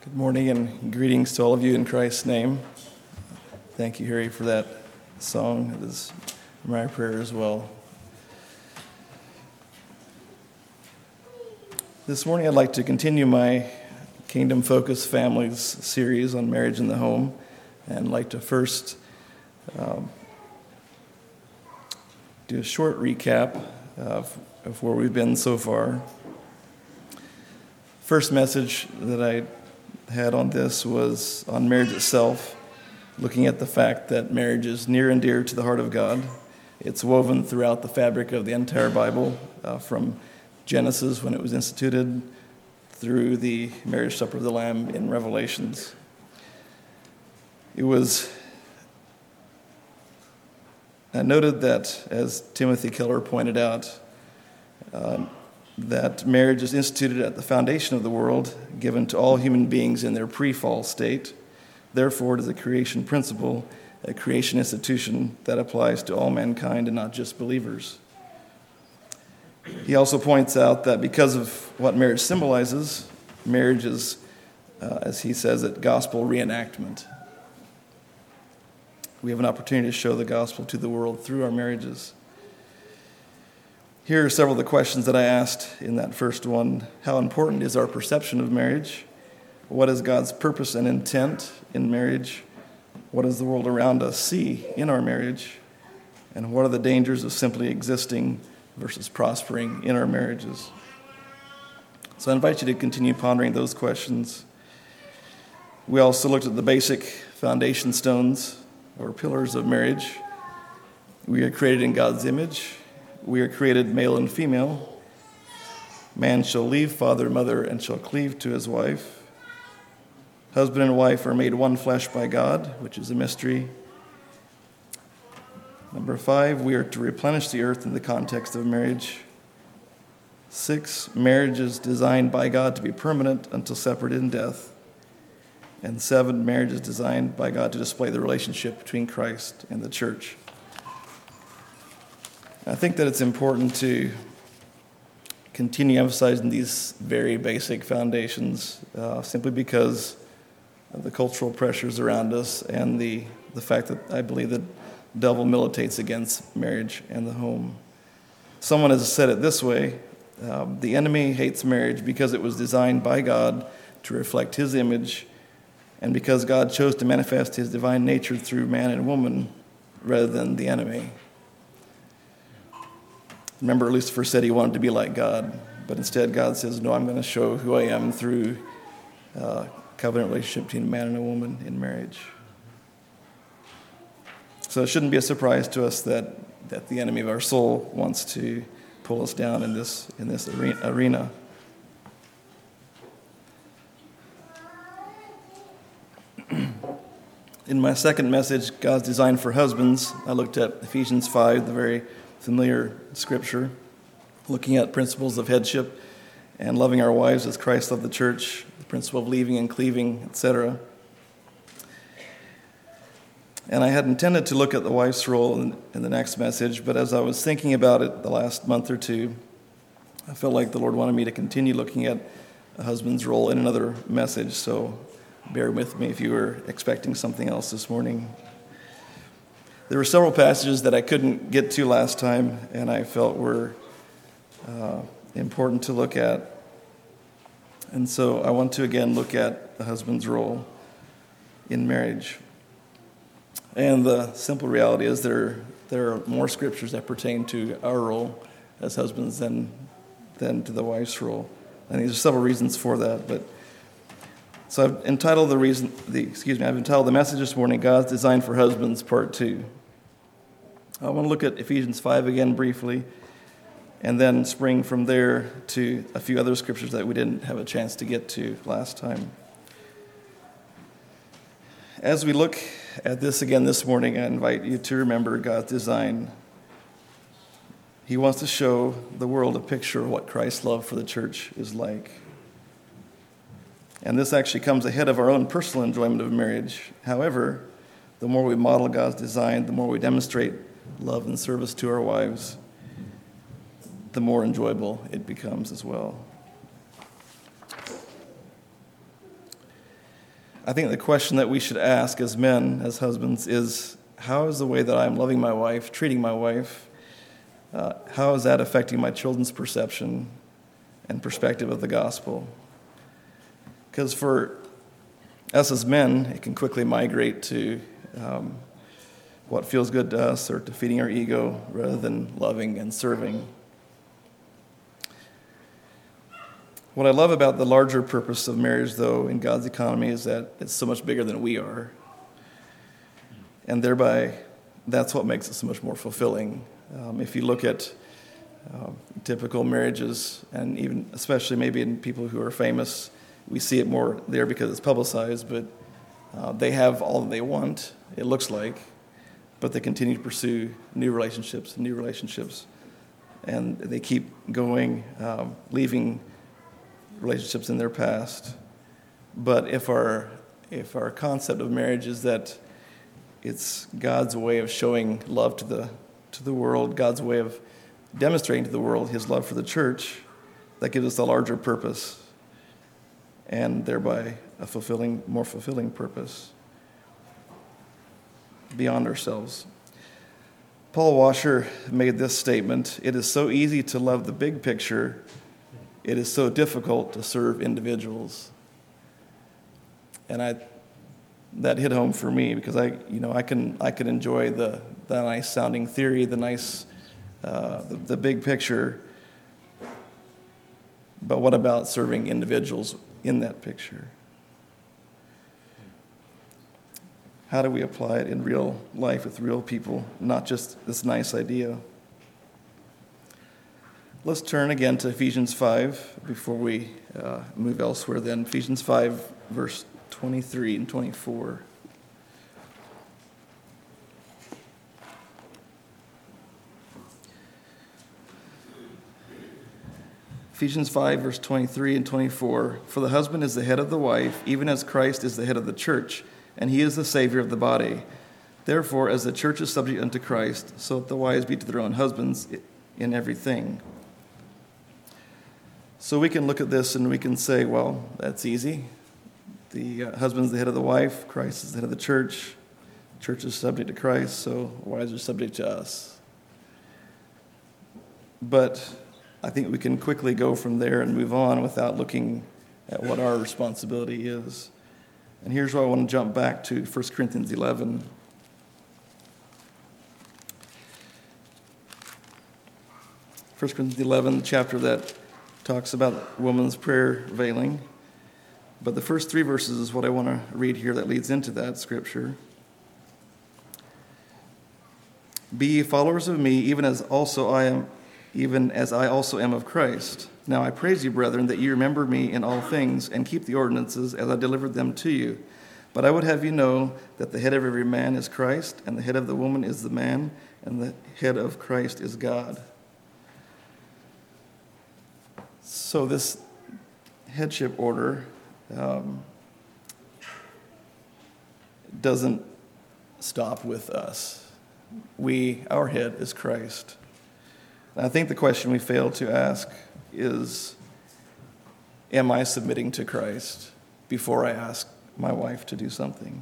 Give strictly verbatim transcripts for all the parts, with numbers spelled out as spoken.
Good morning and greetings to all of you in Christ's name. Thank you, Harry, for that song. It is my prayer as well. This morning I'd like to continue my Kingdom Focus Families series on marriage in the home, and I'd like to first um, do a short recap of, of where we've been so far. First message that I had on this was on marriage itself, looking at the fact that marriage is near and dear to the heart of God. It's woven throughout the fabric of the entire Bible, uh, from Genesis when it was instituted through the marriage supper of the Lamb in Revelations. It was I noted that, as Timothy Keller pointed out, um, that marriage is instituted at the foundation of the world, given to all human beings in their pre-fall state. Therefore, it is a creation principle, a creation institution that applies to all mankind and not just believers. He also points out that because of what marriage symbolizes, marriage is, uh, as he says it, gospel reenactment. We have an opportunity to show the gospel to the world through our marriages. Here are several of the questions that I asked in that first one. How important is our perception of marriage? What is God's purpose and intent in marriage? What does the world around us see in our marriage? And what are the dangers of simply existing versus prospering in our marriages? So I invite you to continue pondering those questions. We also looked at the basic foundation stones or pillars of marriage. We are created in God's image. We are created male and female. Man shall leave father and mother and shall cleave to his wife. Husband and wife are made one flesh by God, which is a mystery. Number five, we are to replenish the earth in the context of marriage. Six, marriage is designed by God to be permanent until separated in death. And seven, marriage is designed by God to display the relationship between Christ and the church. I think that it's important to continue emphasizing these very basic foundations uh, simply because of the cultural pressures around us and the, the fact that I believe that the devil militates against marriage and the home. Someone has said it this way, uh, the enemy hates marriage because it was designed by God to reflect his image, and because God chose to manifest his divine nature through man and woman rather than the enemy. Remember, Lucifer said he wanted to be like God, but instead God says, no, I'm going to show who I am through uh, covenant relationship between a man and a woman in marriage. So it shouldn't be a surprise to us that, that the enemy of our soul wants to pull us down in this, in this arena. In my second message, God's design for husbands, I looked at Ephesians five, the very familiar scripture, looking at principles of headship and loving our wives as Christ loved the church, the principle of leaving and cleaving, et cetera. And I had intended to look at the wife's role in, in the next message, but as I was thinking about it the last month or two, I felt like the Lord wanted me to continue looking at a husband's role in another message, so bear with me if you were expecting something else this morning. There were several passages that I couldn't get to last time, and I felt were uh, important to look at. And so I want to again look at the husband's role in marriage. And the simple reality is there, there are more scriptures that pertain to our role as husbands than, than to the wife's role. And there's several reasons for that, but so I've entitled the reason, the excuse me, I've entitled the message this morning, God's Design for Husbands, Part Two. I want to look at Ephesians five again briefly, and then spring from there to a few other scriptures that we didn't have a chance to get to last time. As we look at this again this morning, I invite you to remember God's design. He wants to show the world a picture of what Christ's love for the church is like. And this actually comes ahead of our own personal enjoyment of marriage. However, the more we model God's design, the more we demonstrate love and service to our wives, the more enjoyable it becomes as well. I think the question that we should ask as men, as husbands, is how is the way that I'm loving my wife, treating my wife, uh, how is that affecting my children's perception and perspective of the gospel? Because for us as men, it can quickly migrate to um, what feels good to us or to feeding our ego rather than loving and serving. What I love about the larger purpose of marriage, though, in God's economy is that it's so much bigger than we are. And thereby, that's what makes it so much more fulfilling. Um, if you look at um, typical marriages, and even especially maybe in people who are famous, we see it more there because it's publicized, but uh, they have all that they want, it looks like, but they continue to pursue new relationships and new relationships. And they keep going, um, leaving relationships in their past. But if our if our concept of marriage is that it's God's way of showing love to the to the world, God's way of demonstrating to the world his love for the church, that gives us a larger purpose and thereby a fulfilling, more fulfilling purpose beyond ourselves. Paul Washer made this statement: "It is so easy to love the big picture. It is so difficult to serve individuals." And I, that hit home for me because I, you know, I can I can enjoy the the nice sounding theory, the nice, uh, the, the big picture. But what about serving individuals in that picture? How do we apply it in real life with real people, not just this nice idea? Let's turn again to Ephesians five before we uh, move elsewhere then. Ephesians five, verse twenty-three and twenty-four. Ephesians five, verse twenty-three and twenty-four. "For the husband is the head of the wife, even as Christ is the head of the church, and he is the Savior of the body. Therefore, as the church is subject unto Christ, so let the wives be to their own husbands in everything." So we can look at this and we can say, well, that's easy. The uh, husband's the head of the wife, Christ is the head of the church, the church is subject to Christ, so wives are subject to us. But I think we can quickly go from there and move on without looking at what our responsibility is. And here's why I want to jump back to First Corinthians eleven. First Corinthians eleven, the chapter that talks about woman's prayer veiling. But the first three verses is what I want to read here that leads into that scripture. "Be ye followers of me, even as also I am, even as I also am of Christ. Now I praise you, brethren, that ye remember me in all things, and keep the ordinances as I delivered them to you. But I would have you know that the head of every man is Christ, and the head of the woman is the man, and the head of Christ is God." So this headship order um, doesn't stop with us. We, our head is Christ. And I think the question we fail to ask is, am I submitting to Christ before I ask my wife to do something?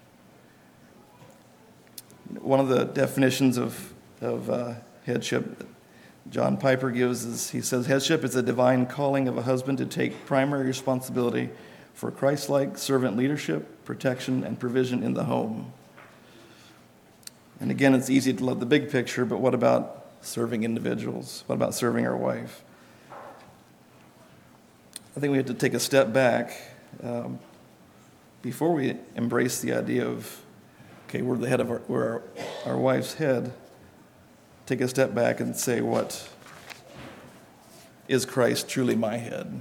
One of the definitions of, of uh, headship that John Piper gives is, he says, headship is a divine calling of a husband to take primary responsibility for Christ-like servant leadership, protection, and provision in the home. And again, it's easy to love the big picture, but what about serving individuals? What about serving our wife? I think we have to take a step back um, before we embrace the idea of, okay, we're the head of our, we're our, our wife's head. Take a step back and say, what is Christ truly my head?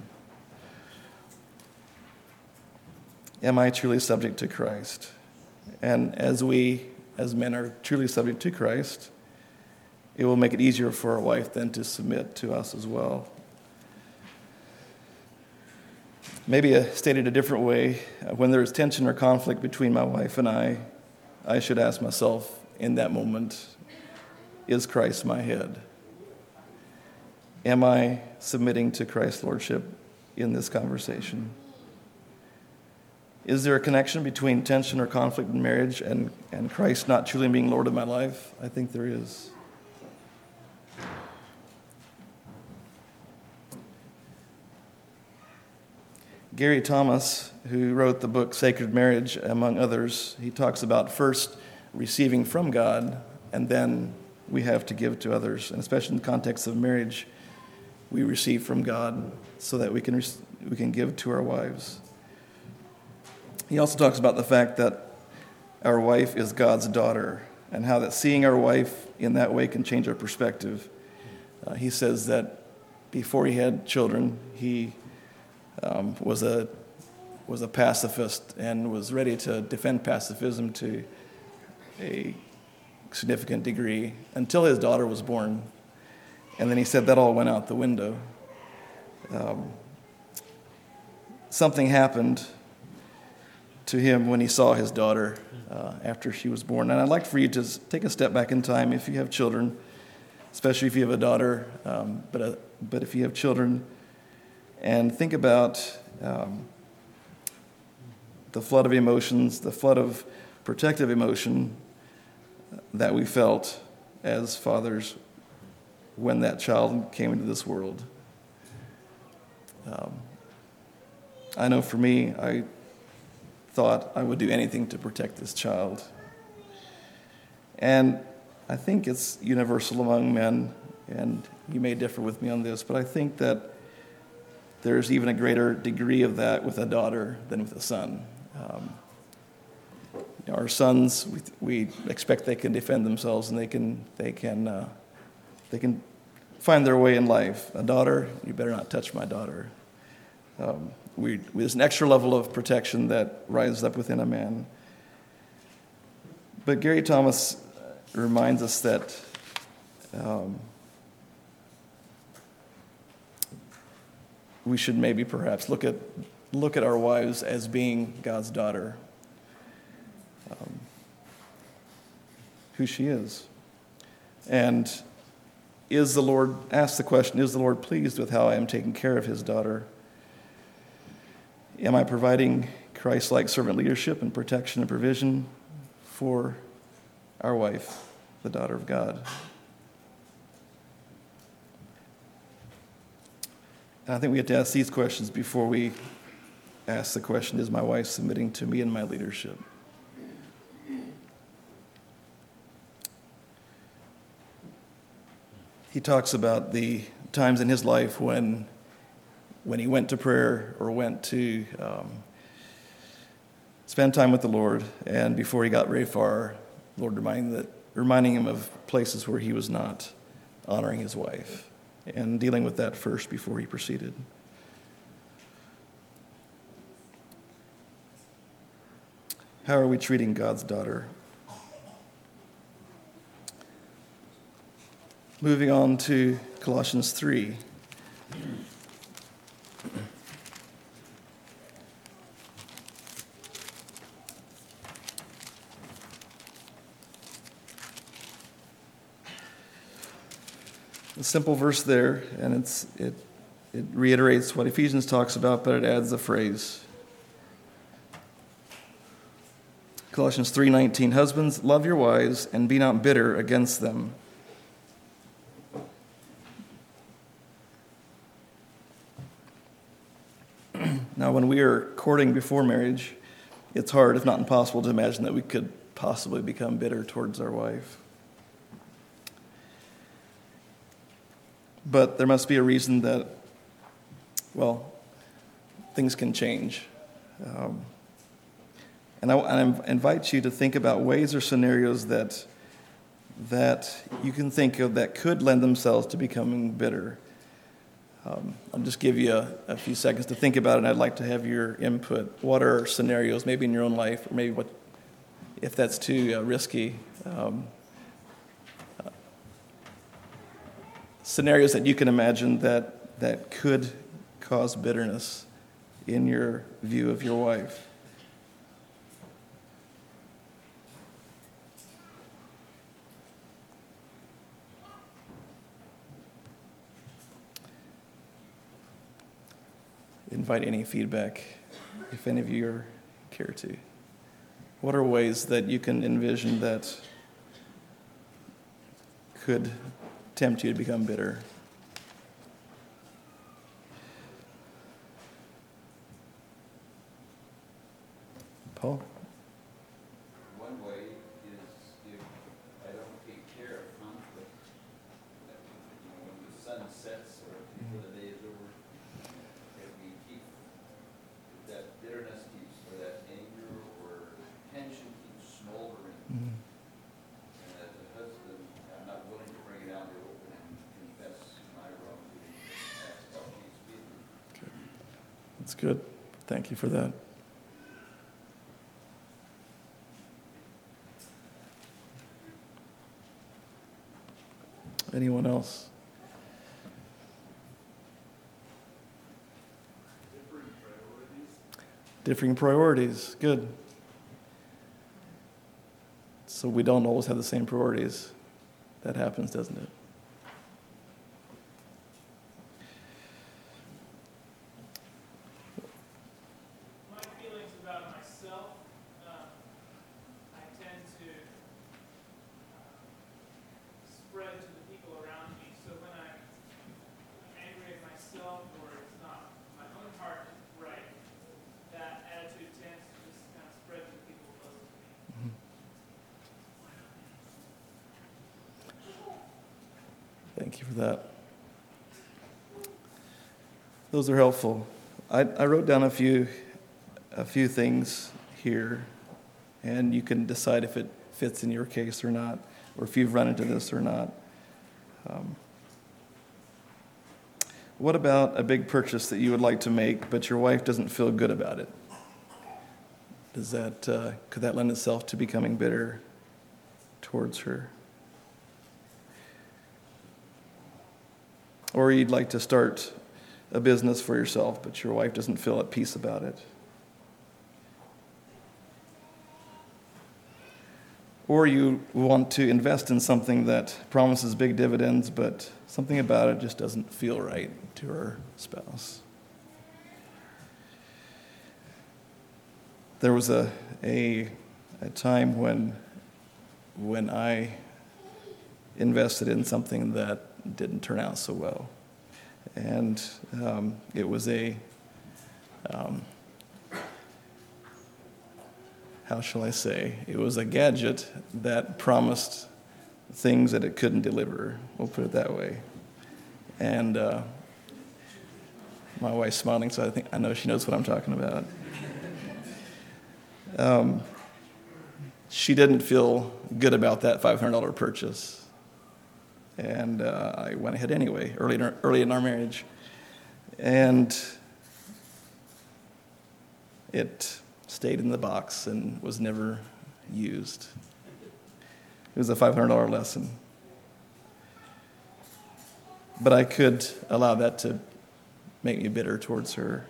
Am I truly subject to Christ? And as we, as men, are truly subject to Christ, it will make it easier for our wife then to submit to us as well. Maybe uh, stated a different way, uh, when there is tension or conflict between my wife and I, I should ask myself in that moment, is Christ my head? Am I submitting to Christ's lordship in this conversation? Is there a connection between tension or conflict in marriage and, and Christ not truly being Lord of my life? I think there is. Gary Thomas, who wrote the book Sacred Marriage, among others, he talks about first receiving from God, and then we have to give to others. And especially in the context of marriage, we receive from God so that we can we can give to our wives. He also talks about the fact that our wife is God's daughter, and how that seeing our wife in that way can change our perspective. Uh, he says that before he had children, he um, was a was a pacifist and was ready to defend pacifism to a significant degree until his daughter was born. And then he said that all went out the window. Um, something happened to him when he saw his daughter uh, after she was born. And I'd like for you to take a step back in time if you have children, especially if you have a daughter, um, but, uh, but if you have children, and think about um, the flood of emotions, the flood of protective emotion that we felt as fathers when that child came into this world. Um, I know for me, I thought I would do anything to protect this child. And I think it's universal among men, and you may differ with me on this, but I think that there's even a greater degree of that with a daughter than with a son. Um, you know, our sons, we, we expect they can defend themselves and they can they can uh, they can find their way in life. A daughter, you better not touch my daughter. Um, we, there's an extra level of protection that rises up within a man. But Gary Thomas reminds us that um, we should maybe perhaps look at look at our wives as being God's daughter, um, who she is. And is the Lord, ask the question, is the Lord pleased with how I am taking care of his daughter? Am I providing Christ-like servant leadership and protection and provision for our wife, the daughter of God? And I think we have to ask these questions before we ask the question, is my wife submitting to me in my leadership? He talks about the times in his life when when he went to prayer or went to um, spend time with the Lord, and before he got very far, the Lord reminding, that, reminding him of places where he was not honoring his wife, and dealing with that first before he proceeded. How are we treating God's daughter? Moving on to Colossians three. A simple verse there, and it's it it reiterates what Ephesians talks about, but it adds a phrase. Colossians three nineteen, husbands, love your wives and be not bitter against them. Now, when we are courting before marriage, it's hard, if not impossible, to imagine that we could possibly become bitter towards our wife. But there must be a reason that, well, things can change. Um, and I, I invite you to think about ways or scenarios that that you can think of that could lend themselves to becoming bitter. Um, I'll just give you a, a few seconds to think about it, and I'd like to have your input. What are scenarios, maybe in your own life, or maybe what, if that's too uh, risky, um, uh, scenarios that you can imagine that, that could cause bitterness in your view of your wife? Invite any feedback if any of you are care to? What are ways that you can envision that could tempt you to become bitter? Paul? One way is if I don't take care of conflict, that, you know, when the sun sets or before the day is over, if we keep that bitterness keeps, or that anger or tension keeps smoldering, Mm-hmm. and as a husband, I'm not willing to bring it out in the open and confess my wrongdoing. That's how she's feeling. That's good. Thank you for that. Anyone else? Differing priorities. Differing priorities. Good. So we don't always have the same priorities. That happens, doesn't it? My feelings about myself, um, I tend to uh, spread to the people around me. So when I'm angry at myself or it's not, my own heart is right, that attitude tends to just kind of spread to the people close to me. Thank you for that. Those are helpful. I, I wrote down a few, a few things here, and you can decide if it fits in your case or not, or if you've run into this or not. Um, what about a big purchase that you would like to make, but your wife doesn't feel good about it? Does that uh, could that lend itself to becoming bitter towards her? Or you'd like to start a business for yourself, but your wife doesn't feel at peace about it. Or you want to invest in something that promises big dividends, but something about it just doesn't feel right to her spouse. There was a a, a time when when I invested in something that didn't turn out so well. And um, it was a, um, how shall I say, it was a gadget that promised things that it couldn't deliver. We'll put it that way. And uh, my wife's smiling, so I think I know she knows what I'm talking about. Um, she didn't feel good about that five hundred dollars purchase. And uh, I went ahead anyway, early in, our, early in our marriage. And it stayed in the box and was never used. It was a five hundred dollars lesson. But I could allow that to make me bitter towards her.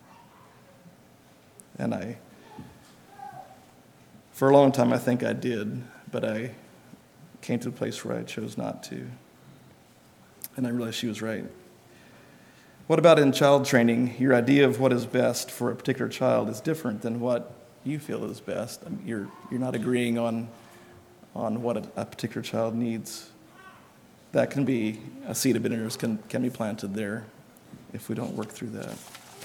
And I, for a long time, I think I did, but I came to a place where I chose not to. And I realized she was right. What about in child training? Your idea of what is best for a particular child is different than what you feel is best. I mean, you're you're not agreeing on on what a, a particular child needs. That can be, a seed of bitterness can, can be planted there if we don't work through that.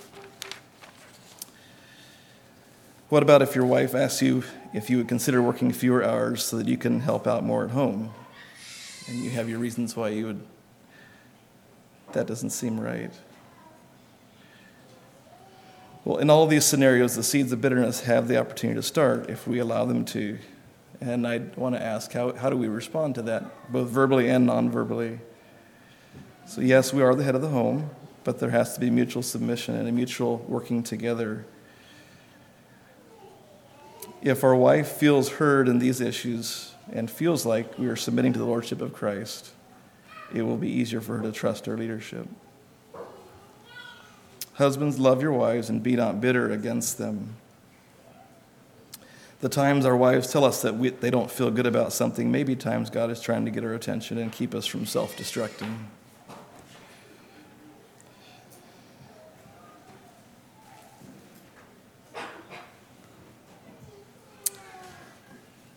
What about if your wife asks you if you would consider working fewer hours so that you can help out more at home? And you have your reasons why you would. That doesn't seem right. Well, in all of these scenarios, the seeds of bitterness have the opportunity to start if we allow them to. And I want to ask, how, how do we respond to that, both verbally and non-verbally? So yes, we are the head of the home, but there has to be mutual submission and a mutual working together. If our wife feels heard in these issues and feels like we are submitting to the Lordship of Christ, it will be easier for her to trust our leadership. Husbands, love your wives and be not bitter against them. The times our wives tell us that we, they don't feel good about something, maybe times God is trying to get our attention and keep us from self-destructing.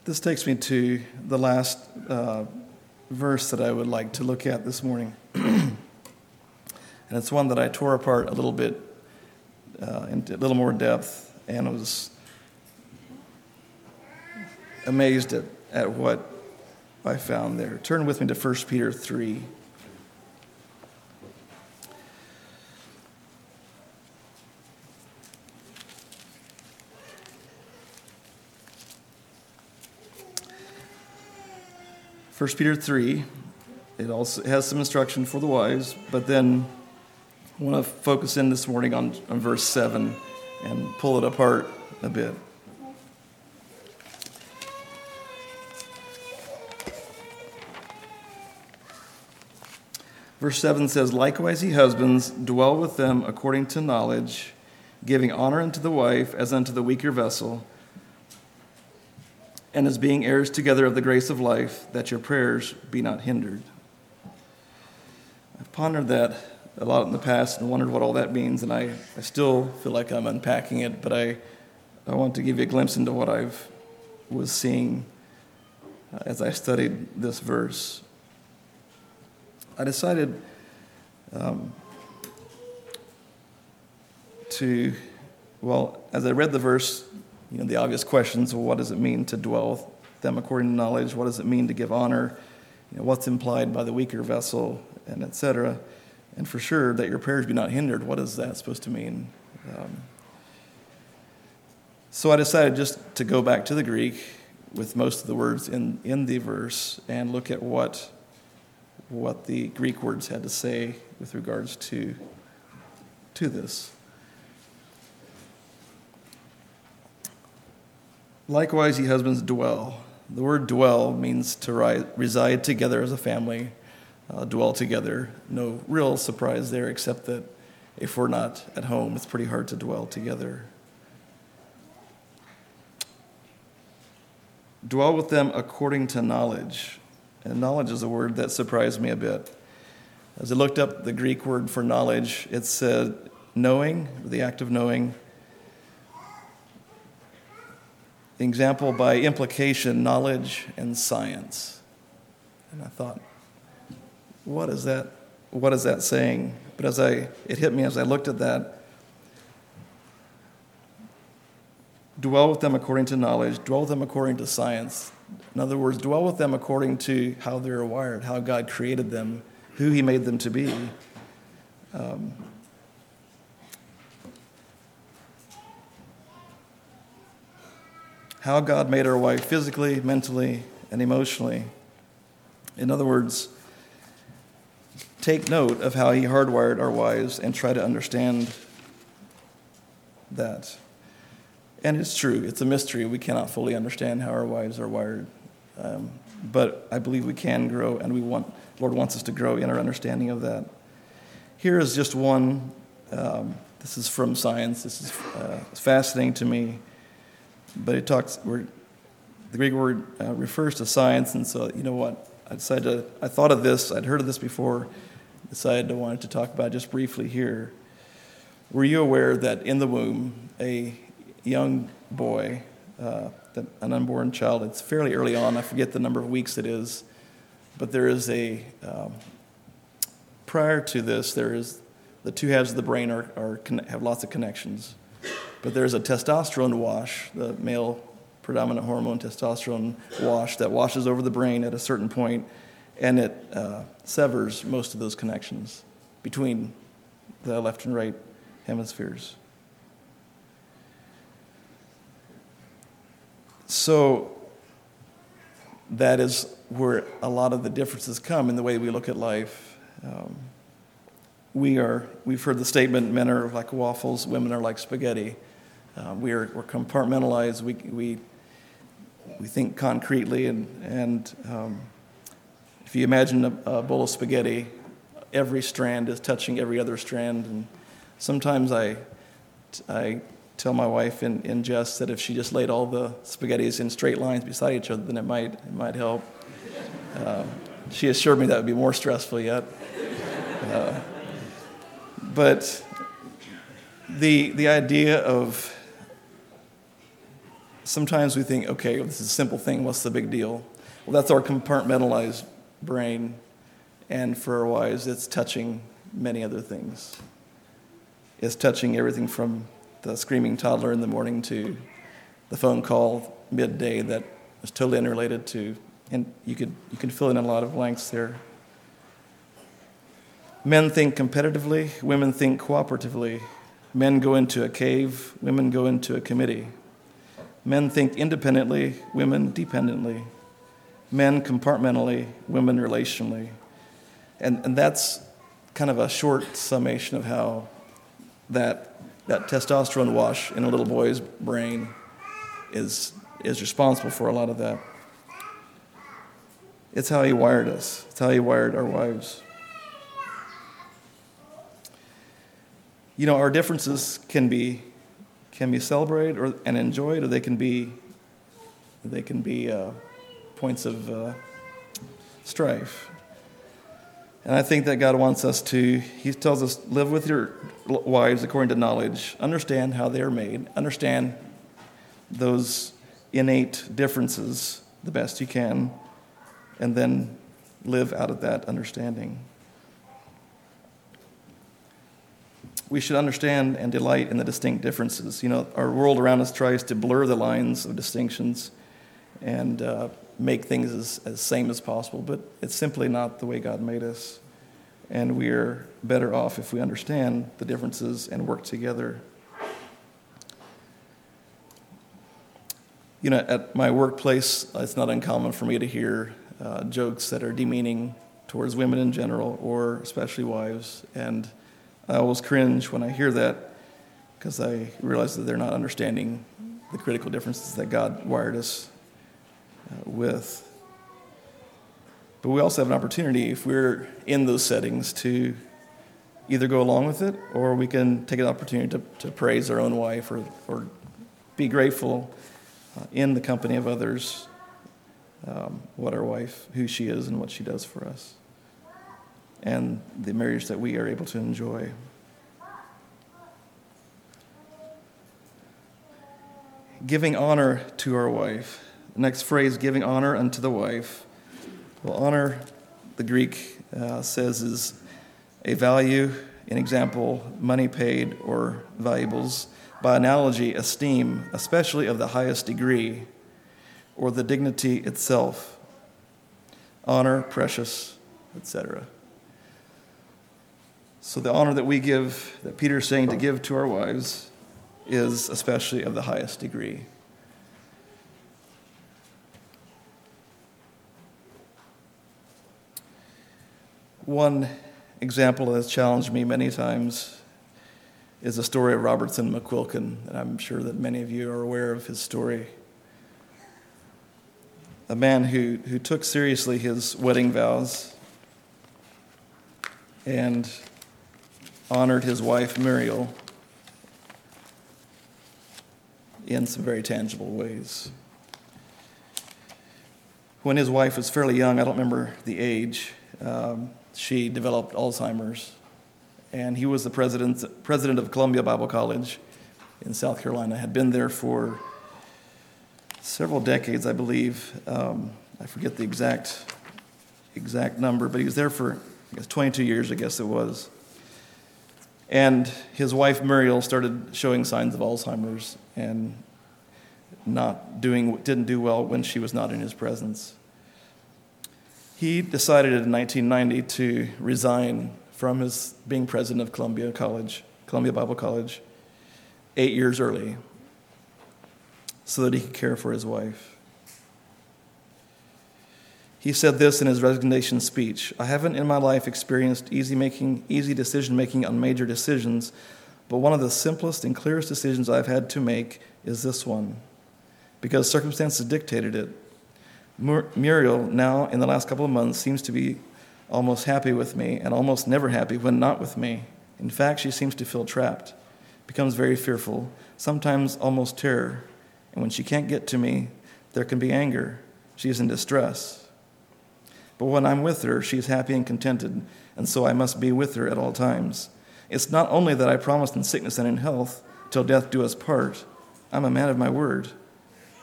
This takes me to the last uh, verse that I would like to look at this morning. And it's one that I tore apart a little bit, uh, into a little more depth, and was amazed at, at what I found there. Turn with me to First Peter three. First Peter three, it also has some instruction for the wives, but then I want to focus in this morning on, on verse seven and pull it apart a bit. Verse seven says, "Likewise ye husbands, dwell with them according to knowledge, giving honor unto the wife as unto the weaker vessel, and as being heirs together of the grace of life, that your prayers be not hindered." I've pondered that a lot in the past and wondered what all that means, and I, I still feel like I'm unpacking it, but I, I want to give you a glimpse into what I was seeing uh, as I studied this verse. I decided um, to, well, as I read the verse, you know, the obvious questions, well, what does it mean to dwell with them according to knowledge? What does it mean to give honor? You know, what's implied by the weaker vessel, and et cetera. And for sure, that your prayers be not hindered. What is that supposed to mean? Um, so I decided just to go back to the Greek with most of the words in, in the verse and look at what, what the Greek words had to say with regards to, to this. "Likewise, ye husbands, dwell." The word dwell means to ri- reside together as a family, uh, dwell together. No real surprise there, except that if we're not at home, it's pretty hard to dwell together. Dwell with them according to knowledge. And knowledge is a word that surprised me a bit. As I looked up the Greek word for knowledge, it said knowing, the act of knowing. Example, by implication, knowledge and science. And I thought, what is that? What is that saying? But as I, it hit me as I looked at that. Dwell with them according to knowledge. Dwell with them according to science. In other words, dwell with them according to how they're wired, how God created them, who He made them to be. Um, how God made our wife physically, mentally, and emotionally. In other words, take note of how He hardwired our wives and try to understand that. And it's true, it's a mystery. We cannot fully understand how our wives are wired. Um, but I believe we can grow, and we want, the Lord wants us to grow in our understanding of that. Here is just one, um, this is from science, this is uh, fascinating to me. But it talks, we're, the Greek word uh, refers to science, and so, you know what, I decided to, I thought of this, I'd heard of this before, decided I wanted to talk about it just briefly here. Were you aware that in the womb, a young boy, uh, an unborn child, it's fairly early on, I forget the number of weeks it is, but there is a, um, prior to this, there is, the two halves of the brain are, are have lots of connections. But there's a testosterone wash, the male predominant hormone testosterone wash that washes over the brain at a certain point, and it uh, severs most of those connections between the left and right hemispheres. So that is where a lot of the differences come in the way we look at life. Um, we are, we've heard the statement, men are like waffles, women are like spaghetti. Uh, we are, we're compartmentalized. We we we think concretely, and and um, if you imagine a, a bowl of spaghetti, every strand is touching every other strand. And sometimes I I tell my wife in, in jest that if she just laid all the spaghettis in straight lines beside each other, then it might it might help. Uh, she assured me that would be more stressful yet. Uh, but the the idea of sometimes we think, okay, this is a simple thing, what's the big deal? Well, that's our compartmentalized brain, and for our wives, it's touching many other things. It's touching everything from the screaming toddler in the morning to the phone call midday that is totally unrelated to, and you could you can fill in a lot of blanks there. Men think competitively, women think cooperatively. Men go into a cave, women go into a committee. Men think independently, women dependently. Men compartmentally, women relationally. And, and that's kind of a short summation of how that, that testosterone wash in a little boy's brain is, is responsible for a lot of that. It's how he wired us. It's how he wired our wives. You know, our differences can be can be celebrated or and enjoyed, or they can be they can be uh, points of uh, strife. And I think that God wants us to. He tells us, live with your wives according to knowledge. Understand how they are made. Understand those innate differences the best you can, and then live out of that understanding. We should understand and delight in the distinct differences. You know, our world around us tries to blur the lines of distinctions and uh, make things as, as same as possible, but it's simply not the way God made us. And we're better off if we understand the differences and work together. You know, at my workplace, it's not uncommon for me to hear uh, jokes that are demeaning towards women in general, or especially wives, and I always cringe when I hear that because I realize that they're not understanding the critical differences that God wired us uh, with. But we also have an opportunity, if we're in those settings, to either go along with it, or we can take an opportunity to, to praise our own wife, or, or be grateful uh, in the company of others um, what our wife, who she is and what she does for us, and the marriage that we are able to enjoy. Giving honor to our wife. The next phrase, giving honor unto the wife. Well, honor, the Greek uh, says, is a value, an example, money paid or valuables. By analogy, esteem, especially of the highest degree, or the dignity itself. Honor, precious, et cetera. So the honor that we give, that Peter's saying to give to our wives, is especially of the highest degree. One example that has challenged me many times is the story of Robertson McQuilkin, and I'm sure that many of you are aware of his story. A man who, who took seriously his wedding vows and honored his wife Muriel in some very tangible ways. When his wife was fairly young, I don't remember the age, um, she developed Alzheimer's, and he was the president president of Columbia Bible College in South Carolina. Had been there for several decades, I believe. Um, I forget the exact exact number, but he was there for, I guess, twenty-two years, I guess it was. And his wife Muriel started showing signs of Alzheimer's and not doing didn't do well when she was not in his presence. He decided in nineteen ninety to resign from his being president of Columbia College, Columbia Bible College, eight years early, so that he could care for his wife. He said this in his resignation speech: "I haven't in my life experienced easy making, easy decision making on major decisions, but one of the simplest and clearest decisions I've had to make is this one, because circumstances dictated it. Mur- Muriel, now in the last couple of months, seems to be almost happy with me and almost never happy when not with me. In fact, she seems to feel trapped, becomes very fearful, sometimes almost terror. And when she can't get to me, there can be anger. She is in distress. But when I'm with her, she is happy and contented, and so I must be with her at all times. It's not only that I promised in sickness and in health, till death do us part. I'm a man of my word.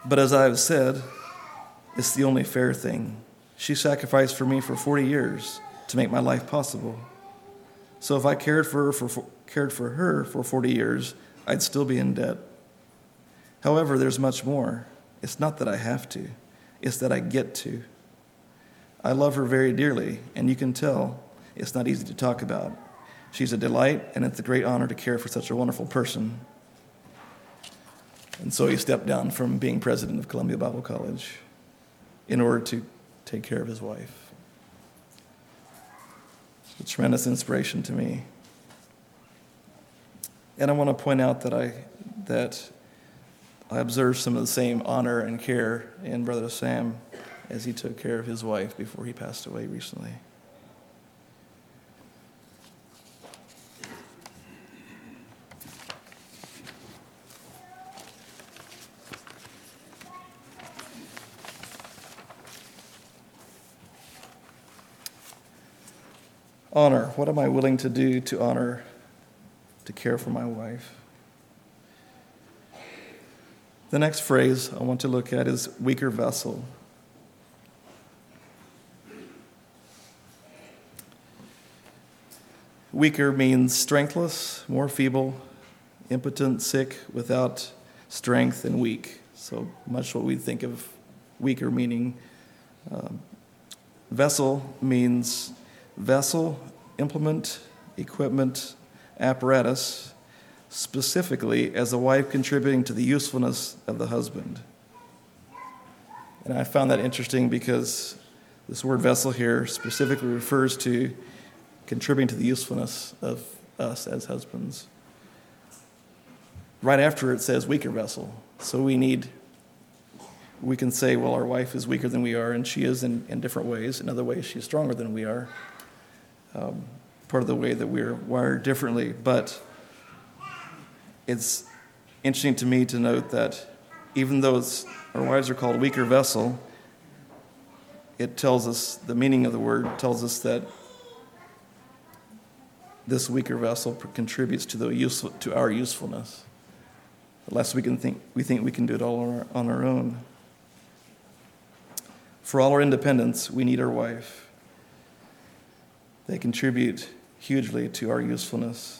But as I have said, it's the only fair thing. She sacrificed for me for forty years to make my life possible. So if I cared for her for, for cared for her for forty years, I'd still be in debt. However, there's much more. It's not that I have to. It's that I get to. I love her very dearly, and you can tell it's not easy to talk about. She's a delight, and it's a great honor to care for such a wonderful person. And so he stepped down from being president of Columbia Bible College in order to take care of his wife. It's a tremendous inspiration to me. And I want to point out that I that I observed some of the same honor and care in Brother Sam as he took care of his wife before he passed away recently. Honor. What am I willing to do to honor, to care for my wife? The next phrase I want to look at is weaker vessel. Weaker means strengthless, more feeble, impotent, sick, without strength, and weak. So much what we think of weaker meaning. Um, vessel means vessel, implement, equipment, apparatus, specifically as a wife contributing to the usefulness of the husband. And I found that interesting because this word vessel here specifically refers to contributing to the usefulness of us as husbands. Right after it says weaker vessel. So we need, we can say, well, our wife is weaker than we are, and she is in, in different ways. In other ways, she's stronger than we are. Um, part of the way that we're wired differently. But it's interesting to me to note that even though it's, our wives are called weaker vessel, it tells us, the meaning of the word tells us that this weaker vessel contributes to the useful, to our usefulness. Unless we can think we think we can do it all on our, on our own. For all our independence, we need our wife. They contribute hugely to our usefulness.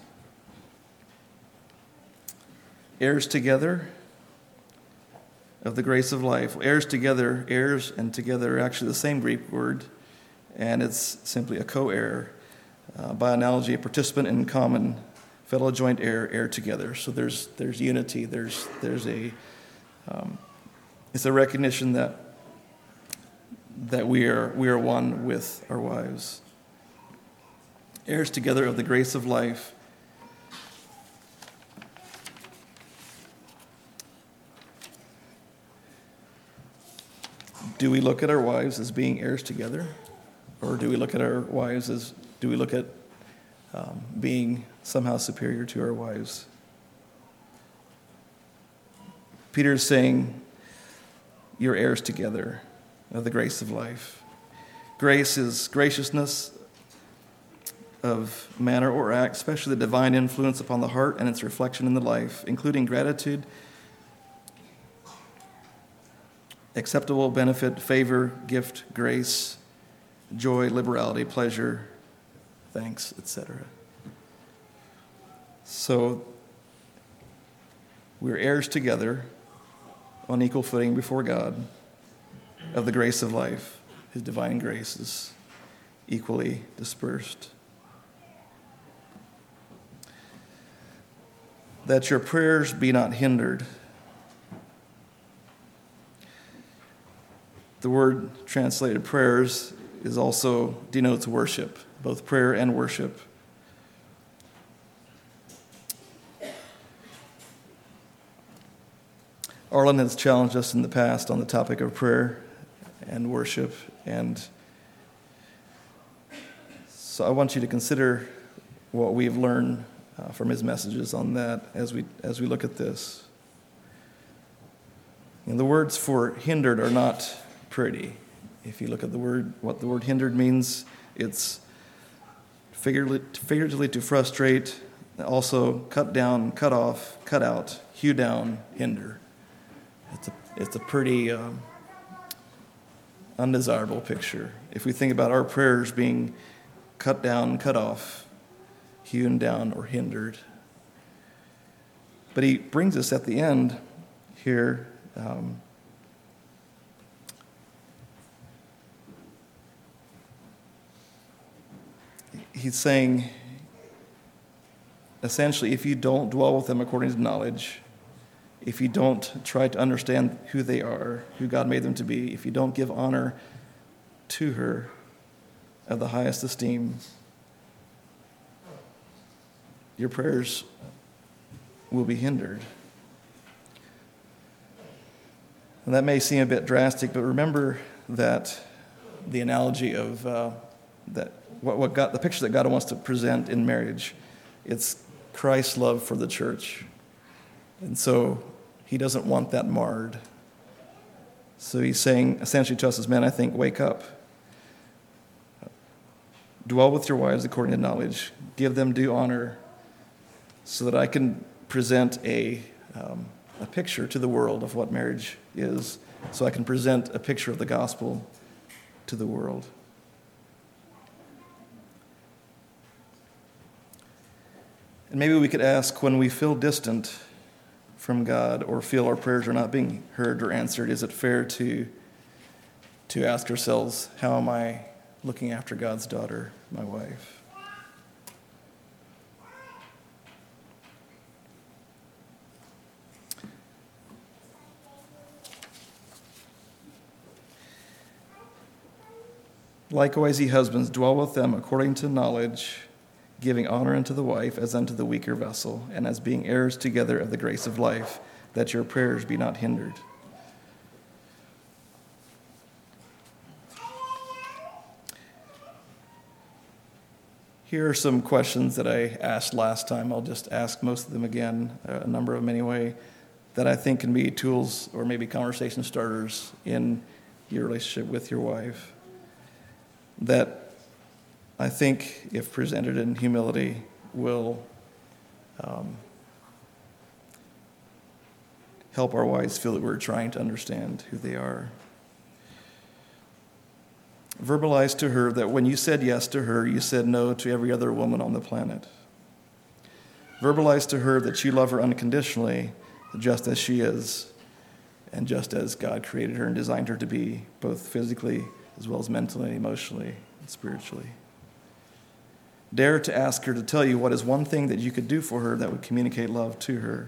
Heirs together of the grace of life. Heirs together, heirs and together are actually the same Greek word, and it's simply a co-heir. Uh, by analogy, a participant in common, fellow joint heir, heir together. So there's there's unity. There's there's a um, it's a recognition that that we are we are one with our wives. Heirs together of the grace of life. Do we look at our wives as being heirs together? Or do we look at our wives as, do we look at um, being somehow superior to our wives? Peter is saying, you're heirs together of the grace of life. Grace is graciousness of manner or act, especially the divine influence upon the heart and its reflection in the life, including gratitude, acceptable benefit, favor, gift, grace, joy, liberality, pleasure, thanks, et cetera. So we're heirs together on equal footing before God of the grace of life. His divine grace is equally dispersed. That your prayers be not hindered. The word translated prayers is also denotes worship, both prayer and worship. Arlen has challenged us in the past on the topic of prayer and worship, and so I want you to consider what we've learned uh, from his messages on that as we as we look at this. And the words for hindered are not pretty. If you look at the word, what the word hindered means, it's figuratively, figuratively to frustrate, also cut down, cut off, cut out, hew down, hinder. It's a, it's a pretty um, undesirable picture. If we think about our prayers being cut down, cut off, hewn down, or hindered. But he brings us at the end here. Um, he's saying, essentially, if you don't dwell with them according to knowledge, if you don't try to understand who they are, who God made them to be, if you don't give honor to her of the highest esteem, your prayers will be hindered. And that may seem a bit drastic, but remember that the analogy of uh, that what, what God, the picture that God wants to present in marriage, it's Christ's love for the church. And so he doesn't want that marred. So he's saying essentially to us as men, I think, wake up. Dwell with your wives according to knowledge. Give them due honor so that I can present a, um, a picture to the world of what marriage is. So I can present a picture of the gospel to the world. And maybe we could ask, when we feel distant from God or feel our prayers are not being heard or answered, is it fair to, to ask ourselves, how am I looking after God's daughter, my wife? Likewise, ye husbands, dwell with them according to knowledge, giving honor unto the wife as unto the weaker vessel, and as being heirs together of the grace of life, that your prayers be not hindered. Here are some questions that I asked last time. I'll just ask most of them again, a number of them anyway, that I think can be tools or maybe conversation starters in your relationship with your wife. That I think, if presented in humility, will um, help our wives feel that we're trying to understand who they are. Verbalize to her that when you said yes to her, you said no to every other woman on the planet. Verbalize to her that you love her unconditionally, just as she is, and just as God created her and designed her to be, both physically as well as mentally, emotionally, and spiritually. Dare to ask her to tell you what is one thing that you could do for her that would communicate love to her.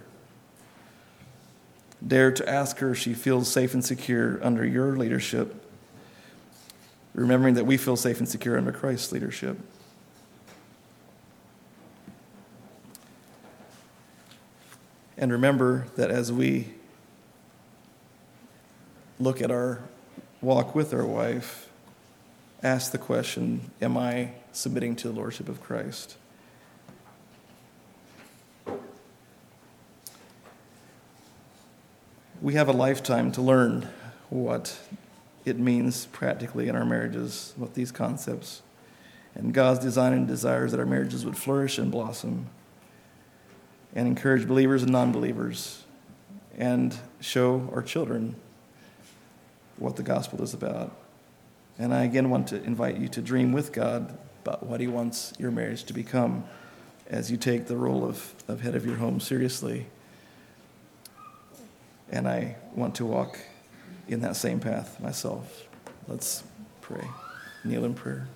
Dare to ask her if she feels safe and secure under your leadership, remembering that we feel safe and secure under Christ's leadership. And remember that as we look at our walk with our wife, ask the question, am I submitting to the Lordship of Christ? We have a lifetime to learn what it means practically in our marriages, what these concepts. And God's design and desires that our marriages would flourish and blossom and encourage believers and non-believers and show our children what the gospel is about. And I again want to invite you to dream with God about what he wants your marriage to become as you take the role of, of head of your home seriously. And I want to walk in that same path myself. Let's pray. Kneel in prayer.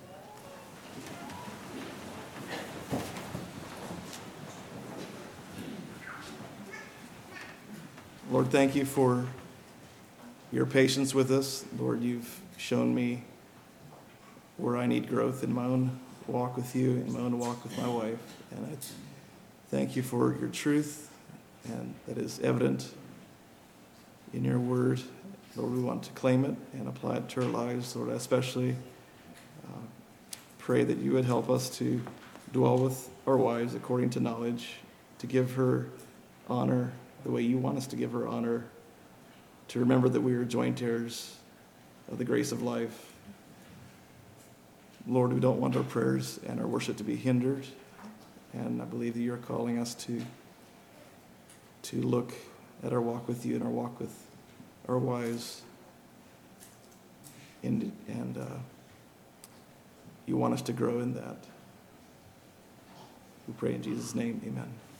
Lord, thank you for your patience with us. Lord, you've shown me where I need growth in my own walk with you, in my own walk with my wife. And I thank you for your truth, and that is evident in your word. Lord, we want to claim it and apply it to our lives. Lord, I especially uh, pray that you would help us to dwell with our wives according to knowledge, to give her honor the way you want us to give her honor, to remember that we are joint heirs of the grace of life. Lord, we don't want our prayers and our worship to be hindered, and I believe that you're calling us to, to look at our walk with you and our walk with our wives. And, and uh, you want us to grow in that. We pray in Jesus' name, amen.